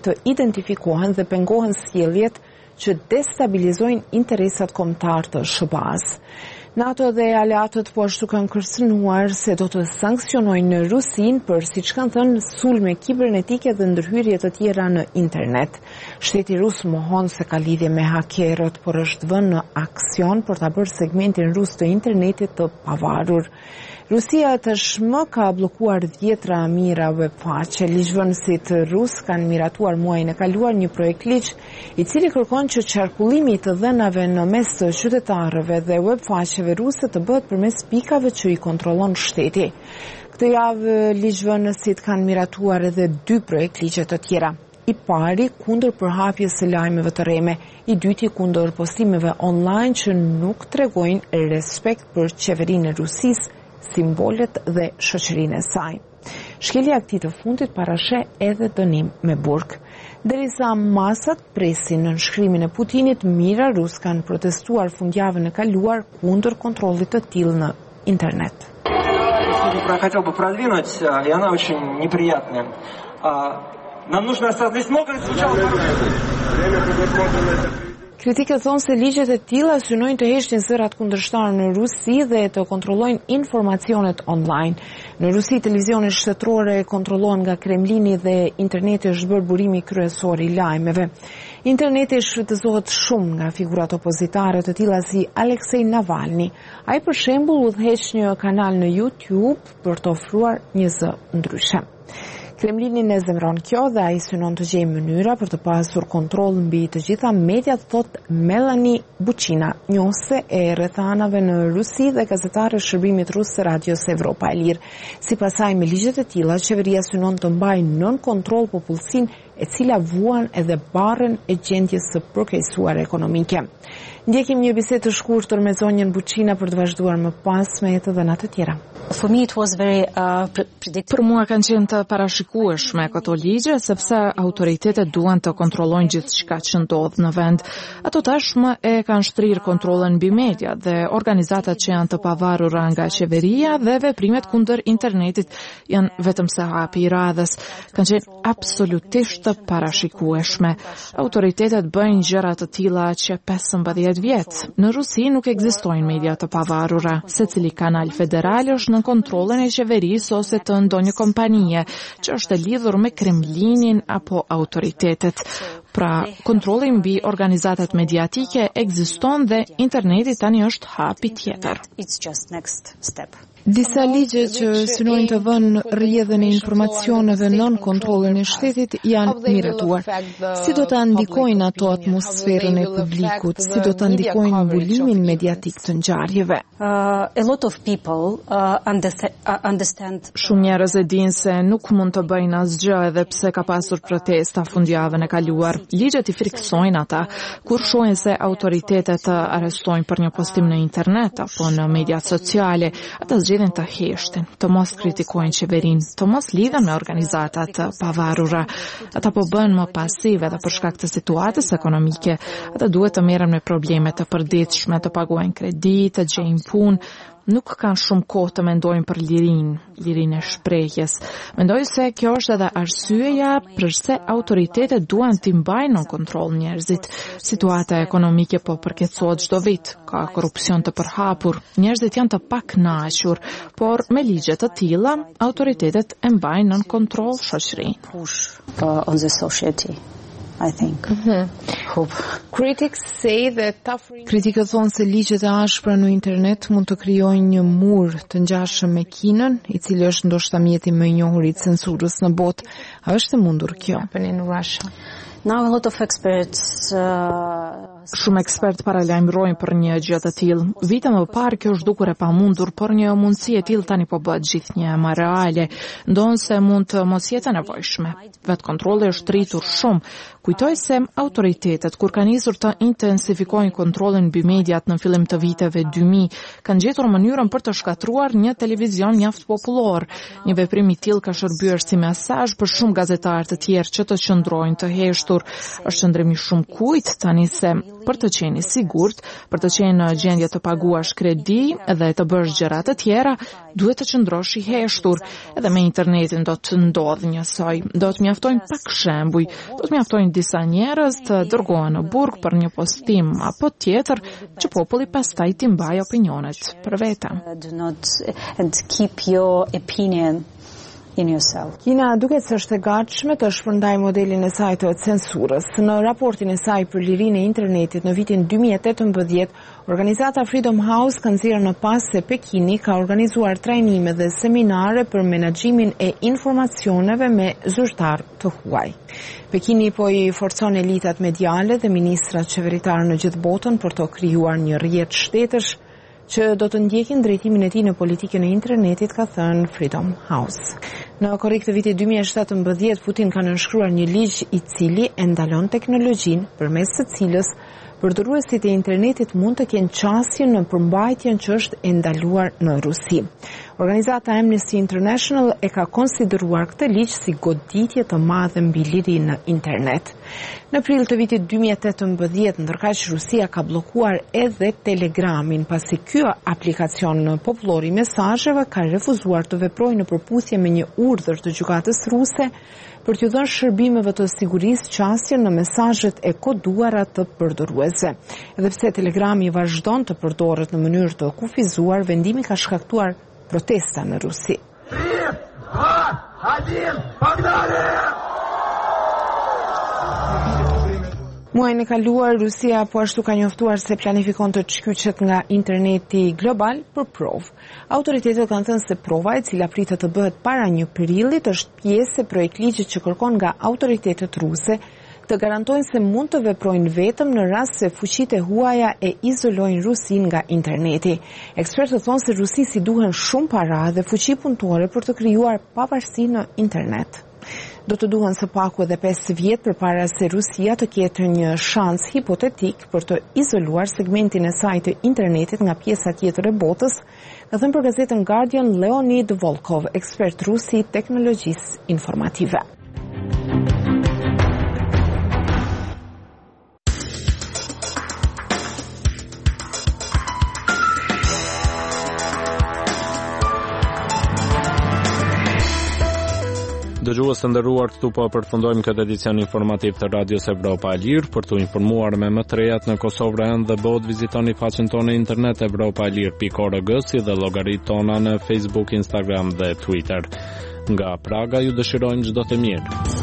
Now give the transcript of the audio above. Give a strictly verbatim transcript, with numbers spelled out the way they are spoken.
të identifikohen dhe pengohen sjelljet që destabilizojnë interesat kombëtar të S B A-s. NATO dhe aleatët po ashtu kanë kërcënuar se do të sankcionojnë Rusinë për, siç kanë thënë, sulme kibernetike dhe ndërhyrje të tjera në internet. Shteti rus mohon se ka lidhje me hakerët, por është vënë në aksion për ta bërë segmentin rus të internetit të pavarur. Rusia tashmë ka bllokuar dhjetra mijëra webfaqe. Ligjvënësit rus kanë miratuar muajin e kaluar një projekt ligj i cili kërkon që qarkullimi i të dhënave në mes të qytetarëve dhe webfaqeve ruse të bëhet përmes pikave që i kontrollon shteti. Këtë javë ligjvënësit kanë miratuar edhe dy projekt ligje të tjera. I pari kundër përhapjes së lajmeve të rreme, i dyti kundër postimeve online që nuk tregojnë respekt për qeverinë e Rusisë, simbolet dhe shoqërinë e saj. Shkelja e këtij të fundit parasheh edhe dënim me burg. Derisa masat presin në nënshkrimin e Putinit, mijëra rus kanë protestuar fundjavën e kaluar kundër kontrollit të tillë në internet. Хотел бы продвинуть, и она очень неприятная. Нам нужно осознать много изучал. Kritikët thonë se ligjet e tilla synojnë të heqin zërat kundërshtar në Rusi dhe të kontrollojnë informacionet online. Në Rusi, televizionet shtetërore kontrollohen nga Kremlini dhe interneti është bërë burimi kryesor i lajmeve. Interneti shfrytëzohet shumë nga figurat opozitare të tilla si Aleksej Navalny. Ai për shembull udhëheq një kanal në YouTube për të ofruar një zë ndryshe. Kremlinin e zemron kjo dhe ai synon të gjejë mënyra për të pasur kontroll mbi të gjitha mediat, thot Melanie Buchina, njohëse e rrethanave në Rusi dhe gazetare e shërbimit rus të Radios Evropa e Lirë. Sipas saj, me ligjet e tilla, qeveria synon të mbajë nën kontroll popullsinë e cila vuan edhe barrën e gjendjes së përkeqësuar ekonomike. Ndjekim një bisedë të shkurtër me zonjën Buchina për të vazhduar më pas me jetë dhe natë të tjera. For me it was very uh, predictable. Për mua kanë qenë të parashikueshme këto ligje sepse autoritetet duan të kontrollojnë gjithçka që ndodh në vend. Ato tashmë e kanë shtrirë kontrollin mbi media dhe organizatat që janë të pavarura nga qeveria dhe veprimet kundër internetit janë vetëm se hapi i radhës. Kanë qenë absolutisht të parashikueshme. Autoritetet bëjnë gjëra të tilla që pesëmbëdhjetë vjet. Në Rusi nuk ekzistojnë media të pavarura. Secili kanal federal është në kontrollin e qeverisë ose të ndonjë kompanie që është e lidhur me Kremlinin apo autoritetet. Pra, kontrolli mbi organizatat mediatike ekziston dhe interneti tani është hapi tjetër. Disa ligje që synojnë të vënë rrjedhën e informacioneve nën kontrollin e shtetit janë miratuar. Si do të ndikojnë ato atmosferën e publikut, si do të ndikojnë mbulimin mediatik të ngjarjeve? Uh, a lot of people uh, understand, uh, understand. Shumë njerëz e dinë se nuk mund të bëjnë asgjë edhe pse ka pasur protesta fundjavën e kaluar. Ligjet i friksojnë ata kur shohin se autoritetet arrestojnë për një postim në internet apo në mediat sociale. Ata zgjedhin të heshtin, të mos kritikojnë qeverinë, të mos lidhen me organizatat pavarura. Ata po bëhen më pasive dhe për shkak të situatës ekonomike. Ata duhet të merren me probleme të përditshme, të paguajnë kredi, të gjejnë punë. Nuk kanë shumë kohë të mendojnë për lirinë, lirinë e shprehjes. Mendoj se kjo është edhe arsyeja pse autoritetet duan të mbajnë në kontroll njerëzit. Situata ekonomike po përkeqësohet çdo vit, ka korrupsion të përhapur, njerëzit janë të pakënaqur, por me ligje të tilla autoritetet e mbajnë në kontroll shoqërinë. Uh, on the society. I think. Mm-hmm. Hope. Critics say that tough... Kritikët thonë se ligjet e ashpra në internet mund të krijojnë një mur të ngjashëm me Kinën, i cili është ndoshta mjeti më i njohur i censurës në botë. A është e mundur kjo? In Russia. Now a lot of experts uh, Shumë ekspert paralajmërojnë për një gjë të tillë. Vite më parë kjo është dukur e pamundur, por një mundësi e tillë tani po bëhet gjithnjë më reale, ndonse mund të mos jetë nevojshme. Vet kontrolli është rritur shumë. Kujtoj se autoritetet kur kanë nisur të intensifikojnë kontrollin mbi mediat në fillim të viteve dy mijë, kanë gjetur mënyrën për të shkatruar një televizion mjaft popullor. Një veprim i tillë ka shërbyer si mesazh për shumë gazetarë të tjerë që të qëndrojnë të heshtur heshtur. Është qëndrimi shumë kujt tani se për të qenë i sigurt, për të qenë në gjendje të paguash kredi dhe të bësh gjëra të tjera, duhet të qëndrosh i heshtur. Edhe me internetin do të ndodhë njësoj. Do të mjaftojnë pak shembuj, do të mjaftojnë disa njerëz të dërgohen në burg për një postim apo tjetër që populli pastaj t'i mbajë opinionet për vete. Do not and keep your opinion in yourself. Kina duket se është e gatshme të shpërndajë modelin e saj të censurës. Në raportin e saj për lirinë e internetit në vitin dy mijë e tetëmbëdhjetë, organizata Freedom House ka nxjerrë në pas se Pekini ka organizuar trajnime dhe seminare për menaxhimin e informacioneve me zyrtar të huaj. Pekini po i forcon elitat mediale dhe ministrat qeveritar në gjithë botën për të krijuar një rrjet shtetësh që do të ndjekin drejtimin e tij në politikën e internetit, ka thënë Freedom House. Në korrik të vitit dy mijë e shtatëmbëdhjetë, Putin ka nënshkruar një ligj i cili e ndalon teknologjinë përmes së cilës përdoruesit e internetit mund të kenë qasje në përmbajtjen që është e ndaluar në Rusi. Organizata Amnesty International e ka konsideruar këtë ligj si goditje të madhe mbi lirinë në internet. Në prill të vitit dy mijë e tetëmbëdhjetë, ndërkaq Rusia ka bllokuar edhe Telegramin, pasi ky aplikacion popullor i mesazheve ka refuzuar të veprojë në përputhje me një urdhër të gjykatës ruse për t'u dhënë shërbimeve të sigurisë qasje në mesazhet e koduara të përdoruesve. Edhe pse Telegrami vazhdon të përdoret në mënyrë të kufizuar, vendimi ka shkaktuar protesta në Rusi. Muajin e kaluar, Rusia po ashtu ka njoftuar se planifikon të shkyqet nga interneti global për provë. Autoritetet kanë thënë se prova, e cila pritet të bëhet para një prillit, është pjesë e projektligjit që kërkon nga autoritetet ruse të garantojnë se mund të veprojnë vetëm në rast se fuqitë e huaja e izolojnë Rusin nga interneti. Ekspertët thonë se Rusisi duhen shumë para dhe fuqi punëtore për të krijuar pavarësi në internet. Do të duhen së paku edhe pesë vjet përpara se Rusia të ketë një shans hipotetik për të izoluar segmentin e saj të internetit nga pjesa tjetër e botës, ka thënë për gazetën Guardian Leonid Volkov, ekspert rus i teknologjisë informative. Dëgjues të nderuar, këtu po përfundojmë këtë edicion informativ të Radios Evropa e Lirë. Për të informuar me më të rejat në Kosovë dhe botë, vizitoni faqen tonë internet europa e lirë pikë org si dhe llogaritë tona në Facebook, Instagram dhe Twitter. Nga Praga ju dëshirojmë çdo të mirë.